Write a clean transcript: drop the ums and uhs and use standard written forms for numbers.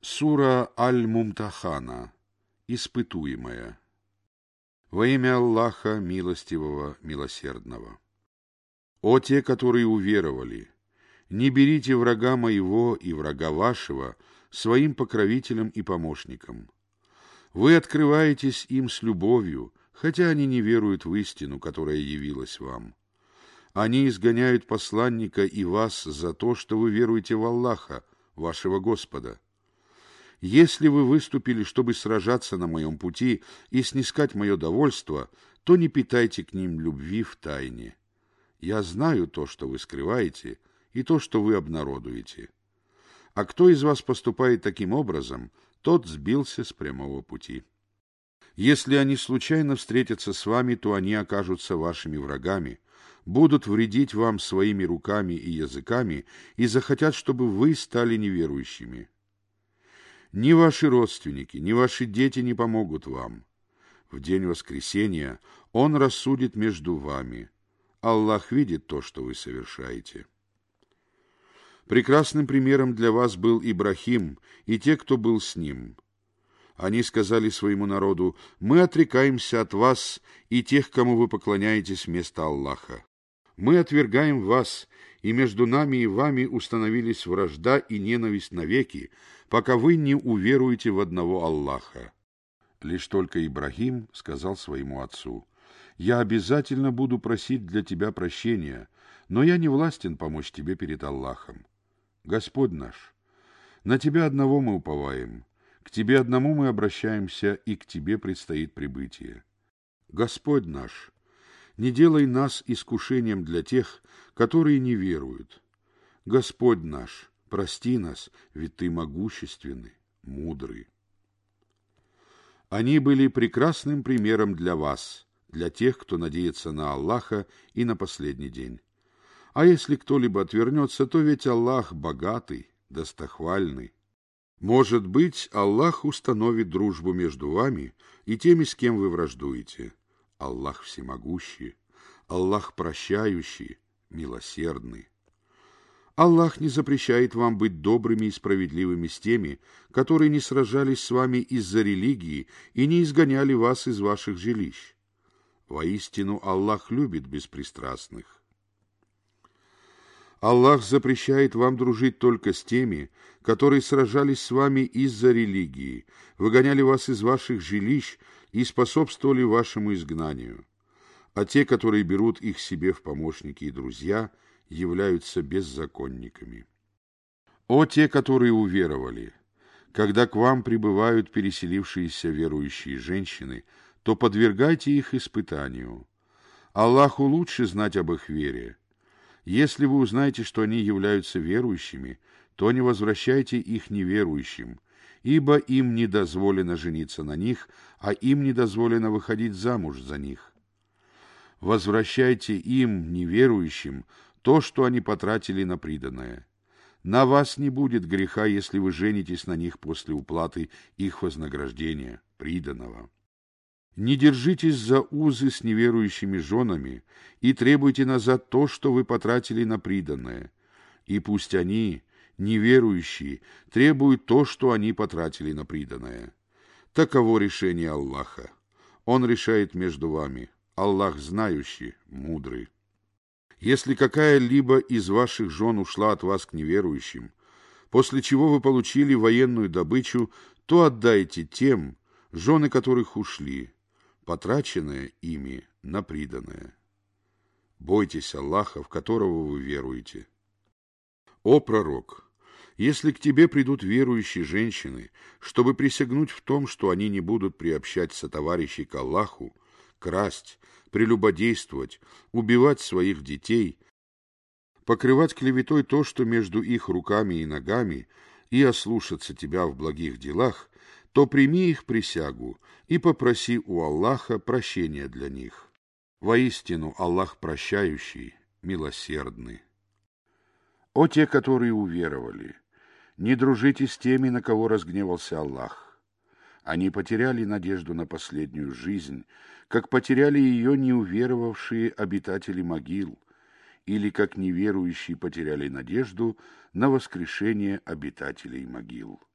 Сура Аль-Мумтахана. Испытуемая. Во имя Аллаха, милостивого, милосердного. О те, которые уверовали! Не берите врага моего и врага вашего своим покровителем и помощником. Вы открываетесь им с любовью, хотя они не веруют в истину, которая явилась вам. Они изгоняют посланника и вас за то, что вы веруете в Аллаха, вашего Господа. Если вы выступили, чтобы сражаться на моем пути и снискать мое довольство, то не питайте к ним любви в тайне. Я знаю то, что вы скрываете, и то, что вы обнародуете. А кто из вас поступает таким образом, тот сбился с прямого пути. Если они случайно встретятся с вами, то они окажутся вашими врагами, будут вредить вам своими руками и языками и захотят, чтобы вы стали неверующими. Ни ваши родственники, ни ваши дети не помогут вам. В день воскресения Он рассудит между вами. Аллах видит то, что вы совершаете. Прекрасным примером для вас был Ибрахим и те, кто был с ним. Они сказали своему народу: «Мы отрекаемся от вас и тех, кому вы поклоняетесь вместо Аллаха. Мы отвергаем вас, и между нами и вами установились вражда и ненависть навеки, пока вы не уверуете в одного Аллаха». Лишь только Ибрахим сказал своему отцу: «Я обязательно буду просить для тебя прощения, но я не властен помочь тебе перед Аллахом. Господь наш, на тебя одного мы уповаем, к тебе одному мы обращаемся, и к тебе предстоит прибытие. Господь наш, не делай нас искушением для тех, которые не веруют. Господь наш, прости нас, ведь Ты могущественный, мудрый». Они были прекрасным примером для вас, для тех, кто надеется на Аллаха и на последний день. А если кто-либо отвернется, то ведь Аллах богатый, достохвальный. Может быть, Аллах установит дружбу между вами и теми, с кем вы враждуете. Аллах всемогущий, Аллах прощающий, милосердный. Аллах не запрещает вам быть добрыми и справедливыми с теми, которые не сражались с вами из-за религии и не изгоняли вас из ваших жилищ. Воистину, Аллах любит беспристрастных. Аллах запрещает вам дружить только с теми, которые сражались с вами из-за религии, выгоняли вас из ваших жилищ и способствовали вашему изгнанию. А те, которые берут их себе в помощники и друзья, являются беззаконниками. О те, которые уверовали! Когда к вам прибывают переселившиеся верующие женщины, то подвергайте их испытанию. Аллаху лучше знать об их вере. Если вы узнаете, что они являются верующими, то не возвращайте их неверующим, ибо им не дозволено жениться на них, а им не дозволено выходить замуж за них. Возвращайте им, неверующим, то, что они потратили на приданое. На вас не будет греха, если вы женитесь на них после уплаты их вознаграждения, приданого. Не держитесь за узы с неверующими женами и требуйте назад то, что вы потратили на приданое. И пусть они, неверующие, требуют то, что они потратили на приданое. Таково решение Аллаха. Он решает между вами. Аллах знающий, мудрый. Если какая-либо из ваших жен ушла от вас к неверующим, после чего вы получили военную добычу, то отдайте тем, жены которых ушли, потраченное ими на приданое. Бойтесь Аллаха, в которого вы веруете. О пророк! Если к тебе придут верующие женщины, чтобы присягнуть в том, что они не будут приобщать сотоварищей к Аллаху, красть, прелюбодействовать, убивать своих детей, покрывать клеветой то, что между их руками и ногами, и ослушаться тебя в благих делах, то прими их присягу и попроси у Аллаха прощения для них. Воистину, Аллах прощающий, милосердный. О те, которые уверовали! Не дружите с теми, на кого разгневался Аллах. Они потеряли надежду на последнюю жизнь, как потеряли ее неуверовавшие обитатели могил, или как неверующие потеряли надежду на воскрешение обитателей могил.